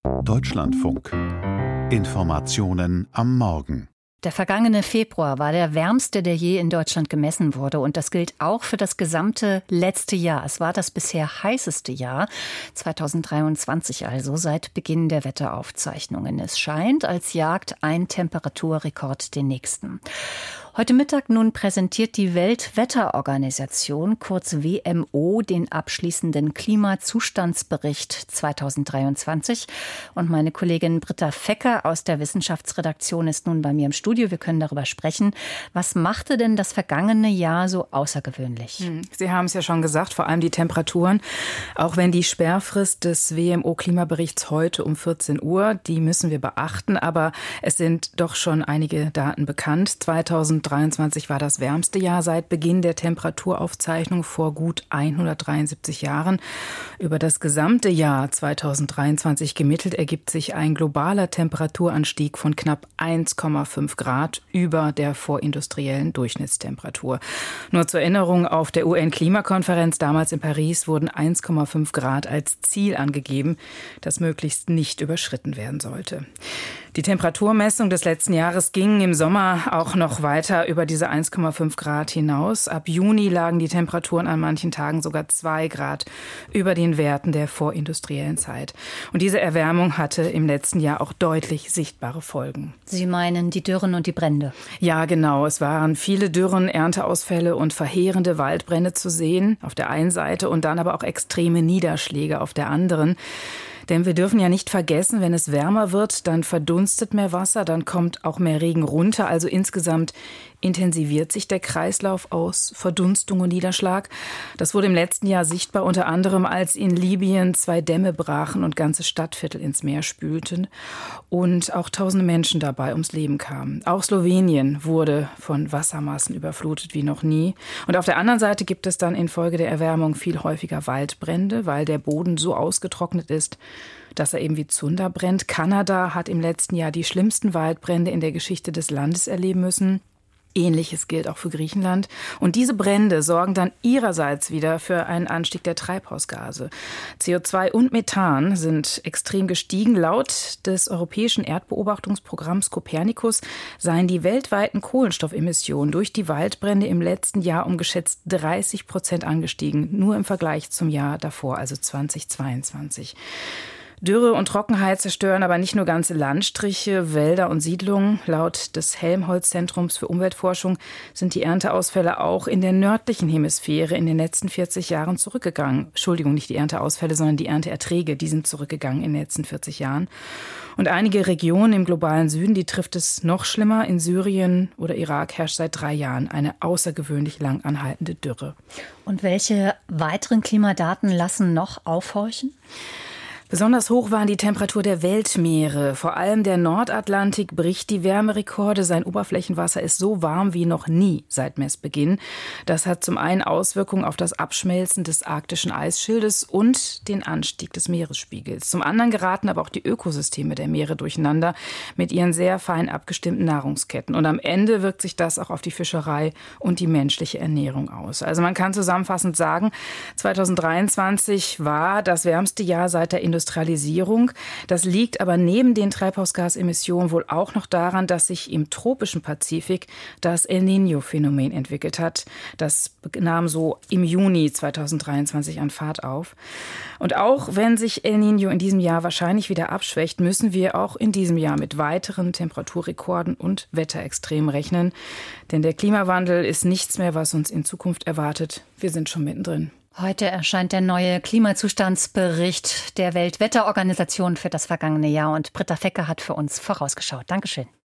Deutschlandfunk. Informationen am Morgen. Der vergangene Februar war der wärmste, der je in Deutschland gemessen wurde. Und das gilt auch für das gesamte letzte Jahr. Es war das bisher heißeste Jahr, 2023 also, seit Beginn der Wetteraufzeichnungen. Es scheint, als jagt ein Temperaturrekord den nächsten. Heute Mittag nun präsentiert die Weltwetterorganisation, kurz WMO, den abschließenden Klimazustandsbericht 2023. Und meine Kollegin Britta Fecker aus der Wissenschaftsredaktion ist nun bei mir im Studio. Wir können darüber sprechen. Was machte denn das vergangene Jahr so außergewöhnlich? Sie haben es ja schon gesagt, vor allem die Temperaturen. Auch wenn die Sperrfrist des WMO-Klimaberichts heute um 14 Uhr, die müssen wir beachten. Aber es sind doch schon einige Daten bekannt. 2023 war das wärmste Jahr seit Beginn der Temperaturaufzeichnung vor gut 173 Jahren. Über das gesamte Jahr 2023 gemittelt ergibt sich ein globaler Temperaturanstieg von knapp 1,5 Grad über der vorindustriellen Durchschnittstemperatur. Nur zur Erinnerung, auf der UN-Klimakonferenz damals in Paris wurden 1,5 Grad als Ziel angegeben, das möglichst nicht überschritten werden sollte. Die Temperaturmessung des letzten Jahres ging im Sommer auch noch weiter über diese 1,5 Grad hinaus. Ab Juni lagen die Temperaturen an manchen Tagen sogar 2 Grad über den Werten der vorindustriellen Zeit. Und diese Erwärmung hatte im letzten Jahr auch deutlich sichtbare Folgen. Sie meinen die Dürren und die Brände? Ja, genau. Es waren viele Dürren, Ernteausfälle und verheerende Waldbrände zu sehen auf der einen Seite und dann aber auch extreme Niederschläge auf der anderen. Denn wir dürfen ja nicht vergessen, wenn es wärmer wird, dann verdunstet mehr Wasser, dann kommt auch mehr Regen runter. Also insgesamt intensiviert sich der Kreislauf aus Verdunstung und Niederschlag. Das wurde im letzten Jahr sichtbar, unter anderem als in Libyen 2 Dämme brachen und ganze Stadtviertel ins Meer spülten und auch tausende Menschen dabei ums Leben kamen. Auch Slowenien wurde von Wassermassen überflutet wie noch nie. Und auf der anderen Seite gibt es dann infolge der Erwärmung viel häufiger Waldbrände, weil der Boden so ausgetrocknet ist, dass er eben wie Zunder brennt. Kanada hat im letzten Jahr die schlimmsten Waldbrände in der Geschichte des Landes erleben müssen. Ähnliches gilt auch für Griechenland. Und diese Brände sorgen dann ihrerseits wieder für einen Anstieg der Treibhausgase. CO2 und Methan sind extrem gestiegen. Laut des Europäischen Erdbeobachtungsprogramms Copernicus seien die weltweiten Kohlenstoffemissionen durch die Waldbrände im letzten Jahr um geschätzt 30% angestiegen. Nur im Vergleich zum Jahr davor, also 2022. Dürre und Trockenheit zerstören aber nicht nur ganze Landstriche, Wälder und Siedlungen. Laut des Helmholtz-Zentrums für Umweltforschung sind die Ernteausfälle auch in der nördlichen Hemisphäre in den letzten 40 Jahren zurückgegangen. Entschuldigung, nicht die Ernteausfälle, sondern die Ernteerträge, die sind zurückgegangen in den letzten 40 Jahren. Und einige Regionen im globalen Süden, die trifft es noch schlimmer. In Syrien oder Irak herrscht seit 3 Jahren eine außergewöhnlich lang anhaltende Dürre. Und welche weiteren Klimadaten lassen noch aufhorchen? Besonders hoch waren die Temperatur der Weltmeere. Vor allem der Nordatlantik bricht die Wärmerekorde. Sein Oberflächenwasser ist so warm wie noch nie seit Messbeginn. Das hat zum einen Auswirkungen auf das Abschmelzen des arktischen Eisschildes und den Anstieg des Meeresspiegels. Zum anderen geraten aber auch die Ökosysteme der Meere durcheinander mit ihren sehr fein abgestimmten Nahrungsketten. Und am Ende wirkt sich das auch auf die Fischerei und die menschliche Ernährung aus. Also man kann zusammenfassend sagen, 2023 war das wärmste Jahr seit der Industrialisierung. Das liegt aber neben den Treibhausgasemissionen wohl auch noch daran, dass sich im tropischen Pazifik das El Niño-Phänomen entwickelt hat. Das nahm so im Juni 2023 an Fahrt auf. Und auch wenn sich El Niño in diesem Jahr wahrscheinlich wieder abschwächt, müssen wir auch in diesem Jahr mit weiteren Temperaturrekorden und Wetterextremen rechnen. Denn der Klimawandel ist nichts mehr, was uns in Zukunft erwartet. Wir sind schon mittendrin. Heute erscheint der neue Klimazustandsbericht der Weltwetterorganisation für das vergangene Jahr. Und Britta Fecker hat für uns vorausgeschaut. Dankeschön.